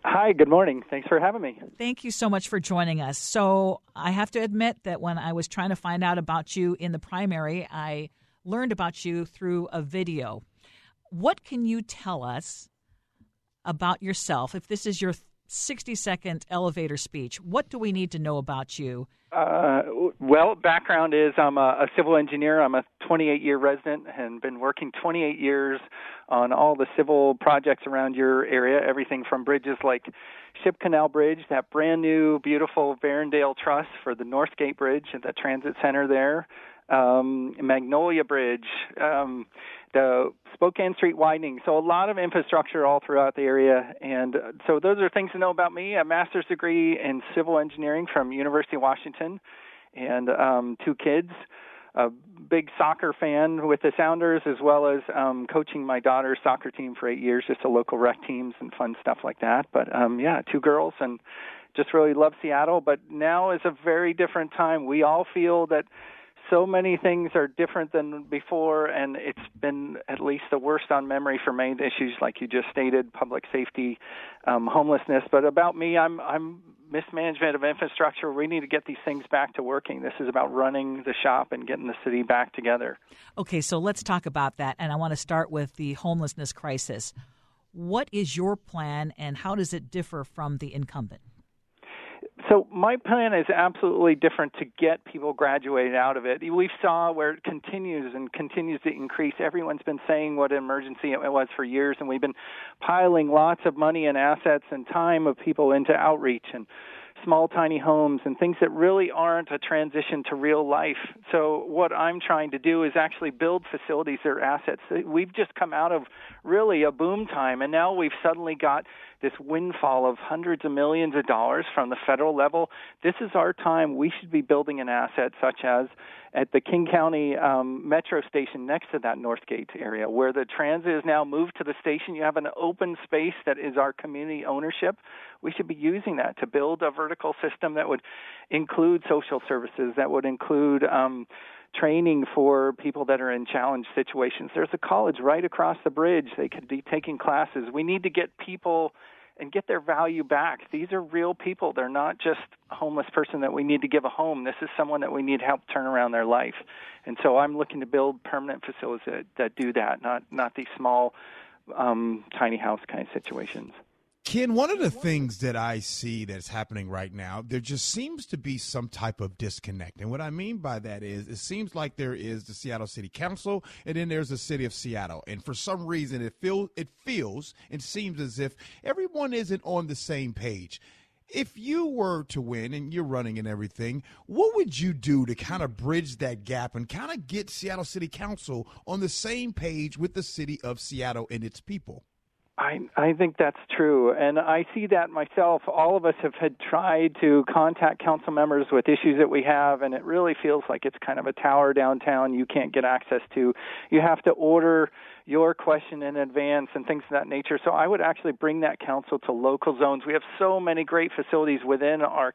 Hi, good morning. Thanks for having me. Thank you so much for joining us. So I have to admit that when I was trying to find out about you in the primary, I learned about you through a video. What can you tell us about yourself? If this is your 60-second elevator speech, what do we need to know about you? Well, background is I'm a civil engineer. I'm a 28-year resident and been working 28 years on all the civil projects around your area, everything from bridges like Ship Canal Bridge, that brand new, beautiful Verondale Truss for the Northgate Bridge at the transit center there, Magnolia Bridge, the Spokane Street widening. So a lot of infrastructure all throughout the area. And so those are things to know about me. A master's degree in civil engineering from University of Washington and 2 kids. A big soccer fan with the Sounders, as well as coaching my daughter's soccer team for 8 years, just a local rec teams and fun stuff like that. But 2 girls, and just really love Seattle. But now is a very different time. We all feel that so many things are different than before, and it's been at least the worst on memory for many issues, like you just stated, public safety, homelessness. But about me, I'm mismanagement of infrastructure. We need to get these things back to working. This is about running the shop and getting the city back together. Okay, so let's talk about that, and I want to start with the homelessness crisis. What is your plan, and how does it differ from the incumbent? So my plan is absolutely different to get people graduated out of it. We saw where it continues to increase. Everyone's been saying what an emergency it was for years, and we've been piling lots of money and assets and time of people into outreach and small, tiny homes and things that really aren't a transition to real life. So what I'm trying to do is actually build facilities that are assets. We've just come out of really a boom time, and now we've suddenly got this windfall of hundreds of millions of dollars from the federal level. This is our time. We should be building an asset such as at the King County Metro station next to that Northgate area, where the transit is now moved to the station. You have an open space that is our community ownership. We should be using that to build a vertical system that would include social services, that would include training for people that are in challenged situations. There's a college right across the bridge. They could be taking classes. We need to get people and get their value back. These are real people. They're not just a homeless person that we need to give a home. This is someone that we need help turn around their life. And so I'm looking to build permanent facilities that do that, not these small, tiny house kind of situations. Ken, one of the things that I see that's happening right now, there just seems to be some type of disconnect. And what I mean by that is it seems like there is the Seattle City Council and then there's the city of Seattle. And for some reason, it feels and seems as if everyone isn't on the same page. If you were to win and you're running and everything, what would you do to kind of bridge that gap and kind of get Seattle City Council on the same page with the city of Seattle and its people? I think that's true, and I see that myself. All of us have had tried to contact council members with issues that we have, and it really feels like it's kind of a tower downtown you can't get access to. You have to order your question in advance and things of that nature. So I would actually bring that council to local zones. We have so many great facilities within our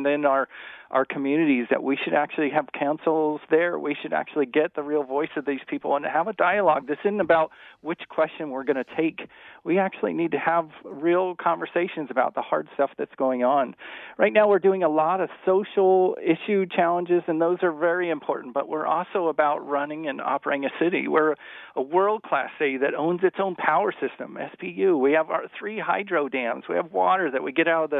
communities that we should actually have councils there. We should actually get the real voice of these people and have a dialogue. This isn't about which question we're going to take. We actually need to have real conversations about the hard stuff that's going on. Right now we're doing a lot of social issue challenges, and those are very important, but we're also about running and operating a city. We're a world-class city that owns its own power system, SPU. We have our 3 hydro dams. We have water that we get up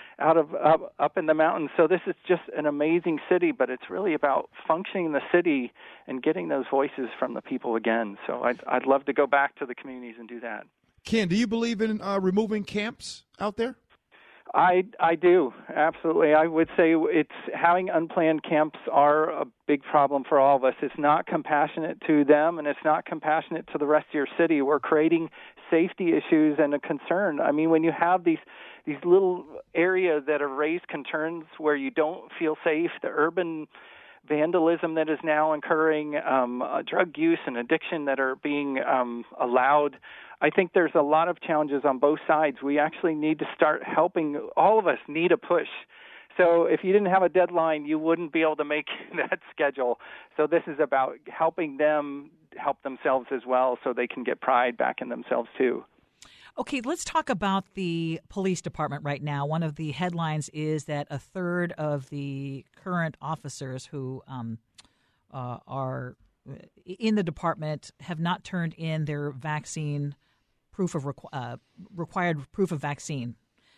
in the mountains. So this is just an amazing city, but it's really about functioning in the city and getting those voices from the people again. So I'd love to go back to the communities and do that. Ken, do you believe in removing camps out there? I do, absolutely. I would say it's having unplanned camps are a big problem for all of us. It's not compassionate to them, and it's not compassionate to the rest of your city. We're creating safety issues and a concern. I mean, when you have these little areas that are raised concerns where you don't feel safe, the urban vandalism that is now occurring, drug use and addiction that are being allowed, I think there's a lot of challenges on both sides. We actually need to start helping. All of us need a push. So if you didn't have a deadline, you wouldn't be able to make that schedule. So this is about helping them help themselves as well so they can get pride back in themselves too. Okay, let's talk about the police department right now. One of the headlines is that a third of the current officers who are in the department have not turned in their vaccine proof of required proof of vaccine.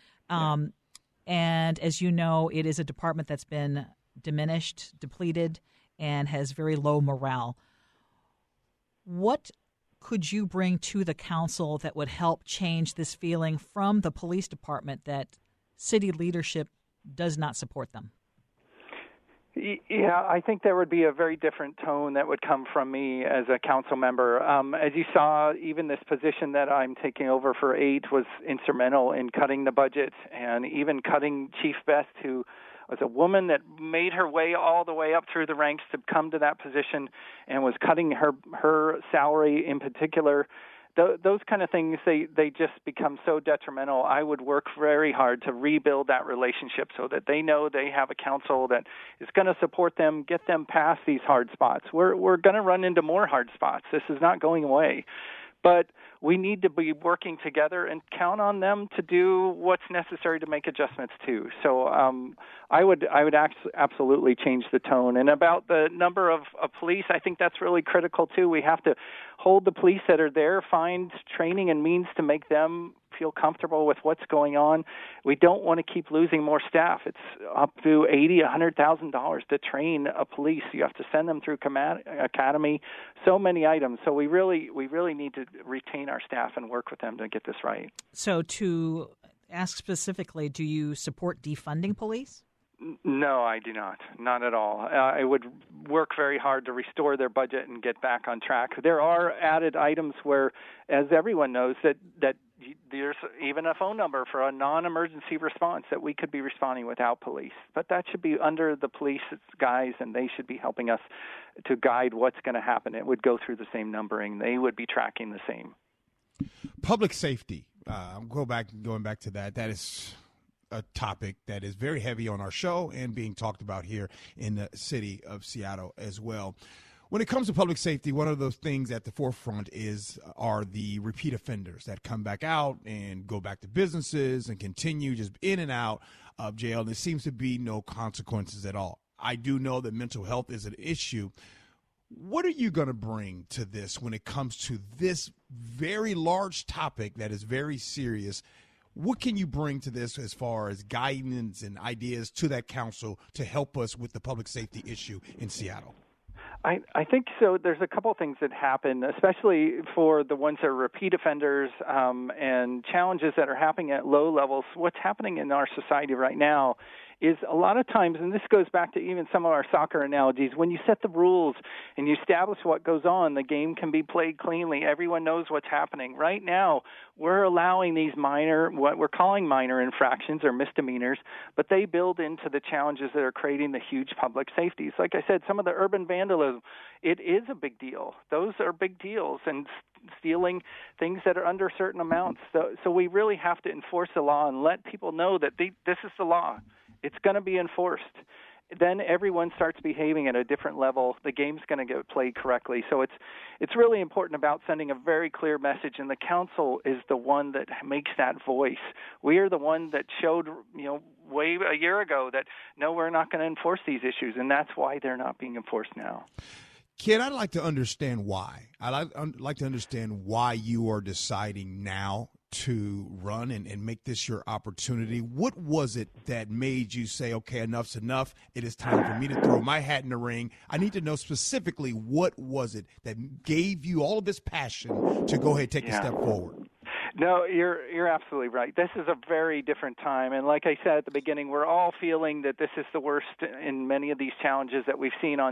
And as you know, it is a department that's been diminished, depleted, and has very low morale. What could you bring to the council that would help change this feeling from the police department that city leadership does not support them? Yeah, I think there would be a very different tone that would come from me as a council member. As you saw, even this position that I'm taking over for 8 was instrumental in cutting the budget and even cutting Chief Best, who was a woman that made her way all the way up through the ranks to come to that position and was cutting her salary in particular. Those kind of things, they just become so detrimental. I would work very hard to rebuild that relationship so that they know they have a council that is going to support them, get them past these hard spots. We're going to run into more hard spots. This is not going away. But we need to be working together and count on them to do what's necessary to make adjustments too. So I would absolutely change the tone. And about the number of police, I think that's really critical too. We have to hold the police that are there, find training and means to make them feel comfortable with what's going on. We don't want to keep losing more staff. It's up to $100,000 to train a police. You have to send them through academy, so many items. So we really need to retain our staff and work with them to get this right. So to ask specifically, do you support defunding police? No, I do not. Not at all. I would work very hard to restore their budget and get back on track. There are added items where, as everyone knows, that there's even a phone number for a non-emergency response that we could be responding without police. But that should be under the police guys, and they should be helping us to guide what's going to happen. It would go through the same numbering. They would be tracking the same. Public safety. Going back to that. That is a topic that is very heavy on our show and being talked about here in the city of Seattle as well. When it comes to public safety, one of those things at the forefront are the repeat offenders that come back out and go back to businesses and continue just in and out of jail. There seems to be no consequences at all. I do know that mental health is an issue. What are you going to bring to this when it comes to this very large topic that is very serious? What can you bring to this as far as guidance and ideas to that council to help us with the public safety issue in Seattle? I think so. There's a couple things that happen, especially for the ones that are repeat offenders and challenges that are happening at low levels. What's happening in our society right now is a lot of times, and this goes back to even some of our soccer analogies, when you set the rules and you establish what goes on, the game can be played cleanly. Everyone knows what's happening. Right now, we're allowing these what we're calling minor infractions or misdemeanors, but they build into the challenges that are creating the huge public safeties. Like I said, some of the urban vandalism, it is a big deal. Those are big deals, and stealing things that are under certain amounts. So we really have to enforce the law and let people know that this is the law. It's going to be enforced. Then everyone starts behaving at a different level. The game's going to get played correctly. So it's really important about sending a very clear message, and the council is the one that makes that voice. We are the one that showed, way a year ago that, no, we're not going to enforce these issues, and that's why they're not being enforced now. Ken, I'd like to understand why. I'd like to understand why you are deciding now to run and make this your opportunity. What was it that made you say, okay, enough's enough. It is time for me to throw my hat in the ring. I need to know specifically what was it that gave you all of this passion to go ahead and take a step forward. No, you're absolutely right. This is a very different time. And like I said at the beginning, we're all feeling that this is the worst in many of these challenges that we've seen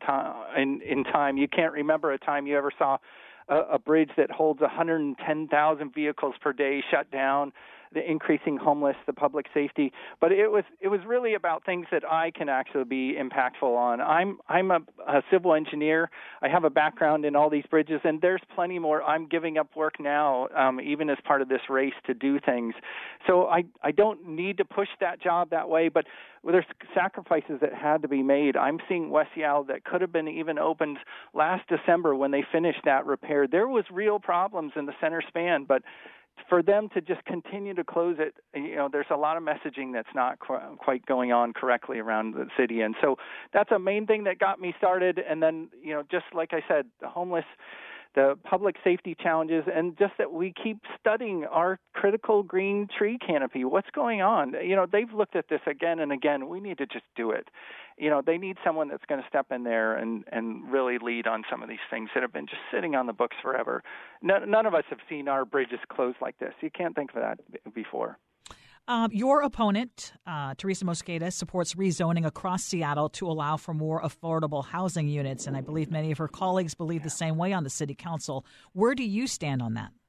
in time. You can't remember a time you ever saw a bridge that holds 110,000 vehicles per day shut down, the increasing homeless, the public safety. But it was really about things that I can actually be impactful on. I'm a civil engineer. I have a background in all these bridges, and there's plenty more. I'm giving up work now, even as part of this race to do things. So I don't need to push that job that way, but there's sacrifices that had to be made. I'm seeing West Seattle that could have been even opened last December when they finished that repair. There was real problems in the center span, but for them to just continue to close it, there's a lot of messaging that's not quite going on correctly around the city. And so that's a main thing that got me started. And then, just like I said, the homeless, the public safety challenges, and just that we keep studying our critical green tree canopy. What's going on? They've looked at this again and again. We need to just do it. They need someone that's going to step in there and really lead on some of these things that have been just sitting on the books forever. None of us have seen our bridges closed like this. You can't think of that before. Your opponent, Teresa Mosqueda, supports rezoning across Seattle to allow for more affordable housing units, and I believe many of her colleagues believe the same way on the city council. Where do you stand on that?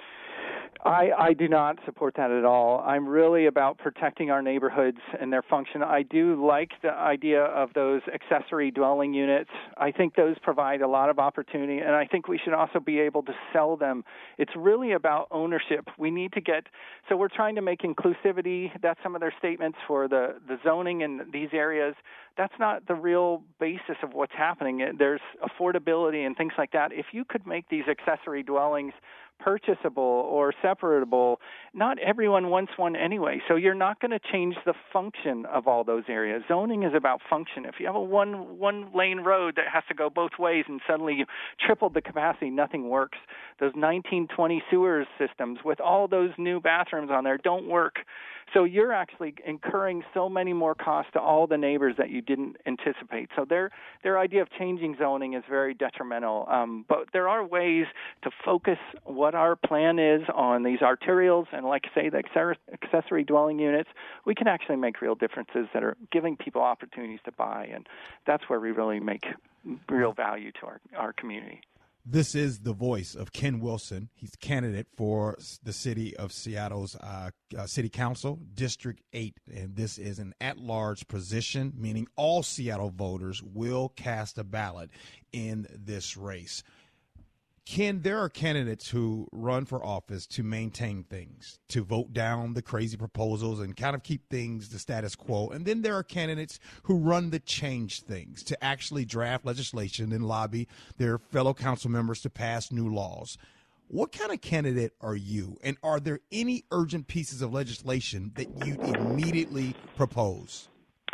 I do not support that at all. I'm really about protecting our neighborhoods and their function. I do like the idea of those accessory dwelling units. I think those provide a lot of opportunity, and I think we should also be able to sell them. It's really about ownership. We need to so we're trying to make inclusivity. That's some of their statements for the zoning in these areas. That's not the real basis of what's happening. There's affordability and things like that. If you could make these accessory dwellings purchasable or separable, not everyone wants one anyway. So you're not going to change the function of all those areas. Zoning is about function. If you have a one lane road that has to go both ways and suddenly you tripled the capacity, nothing works. Those 1920 sewer systems with all those new bathrooms on there don't work. So you're actually incurring so many more costs to all the neighbors that you didn't anticipate. So their idea of changing zoning is very detrimental. But there are ways to focus what our plan is on these arterials and, like I say, the accessory dwelling units. We can actually make real differences that are giving people opportunities to buy, and that's where we really make real value to our community. This is the voice of Ken Wilson. He's candidate for the city of Seattle's City Council, District 8, and this is an at-large position, meaning all Seattle voters will cast a ballot in this race. Ken, there are candidates who run for office to maintain things, to vote down the crazy proposals and kind of keep things the status quo. And then there are candidates who run to change things, to actually draft legislation and lobby their fellow council members to pass new laws. What kind of candidate are you? And are there any urgent pieces of legislation that you'd immediately propose?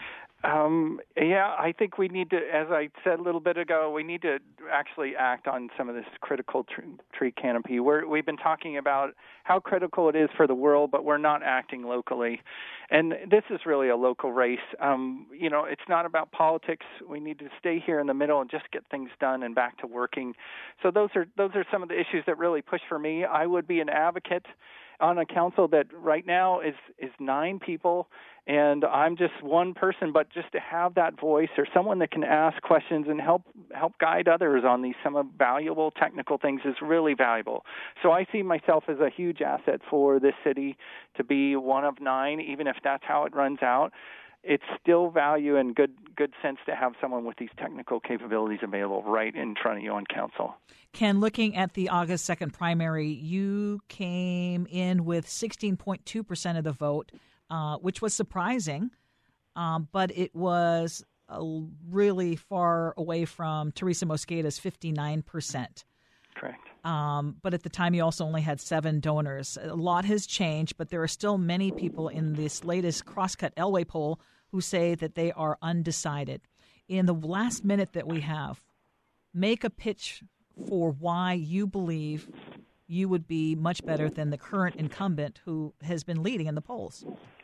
I think we need to, as I said a little bit ago, we need to actually act on some of this critical tree canopy. We've been talking about how critical it is for the world, but we're not acting locally. And this is really a local race. It's not about politics. We need to stay here in the middle and just get things done and back to working. So those are some of the issues that really push for me. I would be an advocate on a council that right now is 9 people, and I'm just one person, but just to have that voice or someone that can ask questions and help guide others on these some of valuable technical things is really valuable. So I see myself as a huge asset for this city to be one of 9, even if that's how it runs out. It's still value and good sense to have someone with these technical capabilities available right in front of you on council. Ken, looking at the August 2nd primary, you came in with 16.2% of the vote, which was surprising, but it was really far away from Teresa Mosqueda's 59%. Correct. But at the time, you also only had 7 donors. A lot has changed, but there are still many people in this latest Crosscut Elway poll who say that they are undecided. In the last minute that we have, make a pitch for why you believe you would be much better than the current incumbent who has been leading in the polls.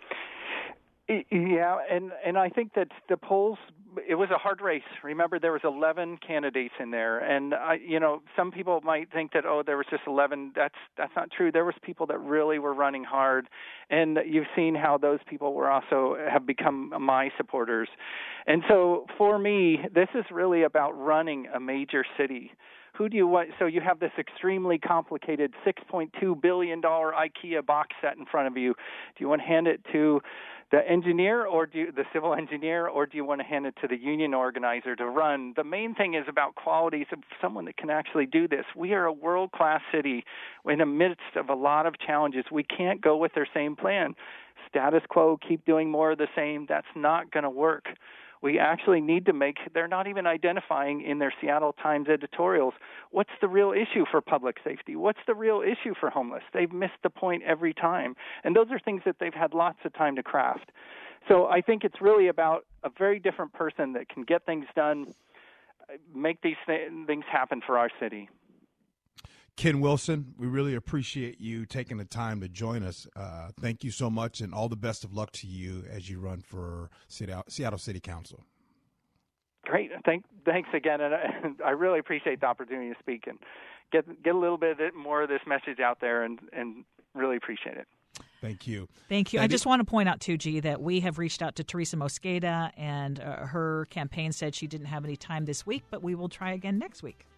Yeah, and I think that the polls, it was a hard race. Remember, there was 11 candidates in there, and some people might think that there was just 11. That's not true. There was people that really were running hard, and you've seen how those people have become my supporters. And so for me, this is really about running a major city. Who do you want? So you have this extremely complicated $6.2 billion IKEA box set in front of you. Do you want to hand it to the engineer or the civil engineer, or do you want to hand it to the union organizer to run? The main thing is about qualities of someone that can actually do this. We are a world-class city in the midst of a lot of challenges. We can't go with their same plan. Status quo, keep doing more of the same. That's not going to work. We actually need to they're not even identifying in their Seattle Times editorials, what's the real issue for public safety? What's the real issue for homeless? They've missed the point every time. And those are things that they've had lots of time to craft. So I think it's really about a very different person that can get things done, make these things happen for our city. Ken Wilson, we really appreciate you taking the time to join us. Thank you so much, and all the best of luck to you as you run for Seattle City Council. Great. Thanks again, and I really appreciate the opportunity to speak and get a little bit more of this message out there, and really appreciate it. Thank you. Thank you. I just want to point out, too, G, that we have reached out to Teresa Mosqueda, and her campaign said she didn't have any time this week, but we will try again next week.